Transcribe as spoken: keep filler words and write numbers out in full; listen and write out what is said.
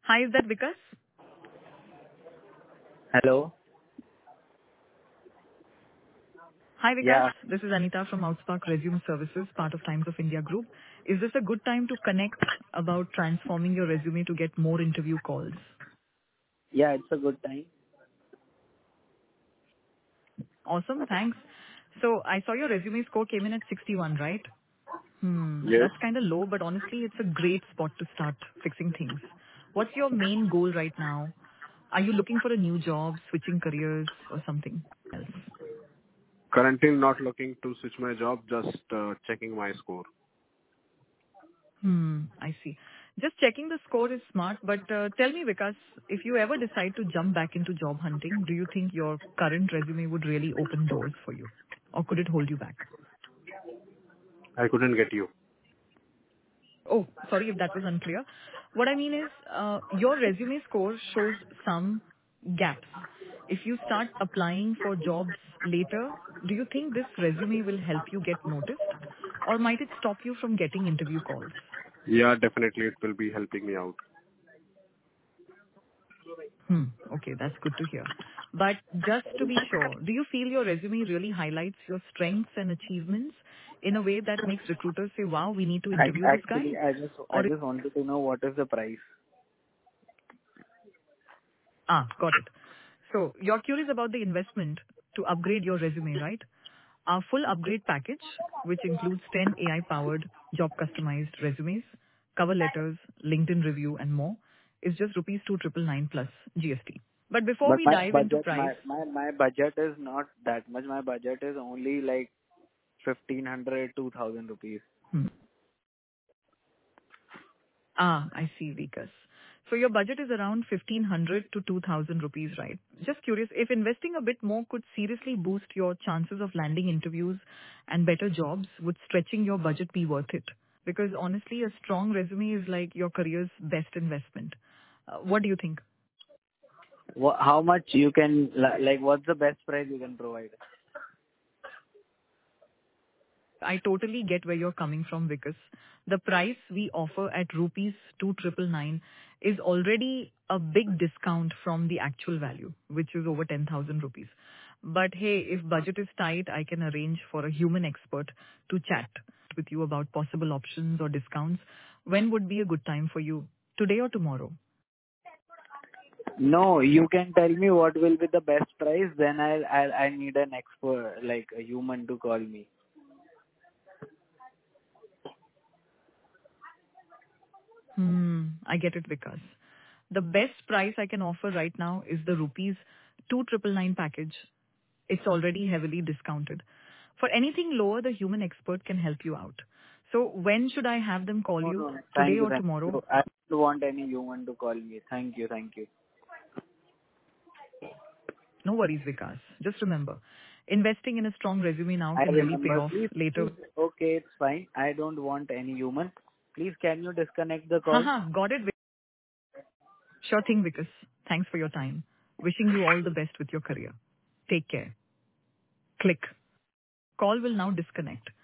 Hi, is that Vikas? Hello? Hi, Vikas. Yeah. This is Anita from Outspark Resume Services, part of Times of India Group. Is this a good time to connect about transforming your resume to get more interview calls? Yeah, it's a good time. Awesome. Thanks. So I saw your resume score came in at sixty-one, right? Hmm. Yes. That's kind of low, but honestly, it's a great spot to start fixing things. What's your main goal right now? Are you looking for a new job, switching careers, or something else? Currently not looking to switch my job, just uh, checking my score. Hmm, I see. Just checking the score is smart, but uh, tell me, Vikas, if you ever decide to jump back into job hunting, do you think your current resume would really open doors for you? Or could it hold you back? I couldn't get you. Oh, sorry if that was unclear. What I mean is, uh, your resume score shows some gaps. If you start applying for jobs later, do you think this resume will help you get noticed? Or might it stop you from getting interview calls? Yeah, definitely it will be helping me out. Hmm. Okay, that's good to hear. But just to be sure, do you feel your resume really highlights your strengths and achievements in a way that makes recruiters say, wow, we need to Ac- interview this guy? Actually, I just I Or, just wanted to know what is the price. ah, got it. So you're curious about the investment to upgrade your resume, right? Our full upgrade package, which includes ten A I-powered job customized resumes, cover letters, LinkedIn review, and more, is just rupees two triple nine plus G S T. But before But we my dive into budget, my price, my my budget is not that much. My budget is only like fifteen hundred, two thousand rupees. hmm, Ah, I see, Vikas. So your budget is around fifteen hundred to two thousand rupees, right? Just curious, if investing a bit more could seriously boost your chances of landing interviews and better jobs, would stretching your budget be worth it? Because honestly, a strong resume is like your career's best investment. Uh, What do you think? Wha How much you can li- like? What's the best price you can provide? I totally get where you're coming from, Vikas. The price we offer at rupees two triple nine is already a big discount from the actual value, which is over ten thousand rupees. But hey, if budget is tight, I can arrange for a human expert to chat with you about possible options or discounts. When would be a good time for you? Today or tomorrow? No, you can tell me what will be the best price. Then I'll I'll I need an expert, like a human, to call me. Hmm, I get it, Vikas. The best price I can offer right now is the rupees two triple nine package. It's already heavily discounted. For anything lower, the human expert can help you out. So when should I have them call No, you? no, no. Today Thank you, or thank tomorrow? you. I don't want any human to call me. Thank you, thank you. No worries, Vikas. Just remember, investing in a strong resume now I can really pay remember. off Please, later. please. Okay, it's fine. I don't want any human. Please, can you disconnect the call? Haha, got it. Vikas. Sure thing, Vikas. Thanks for your time. Wishing you all the best with your career. Take care. Click. Call will now disconnect.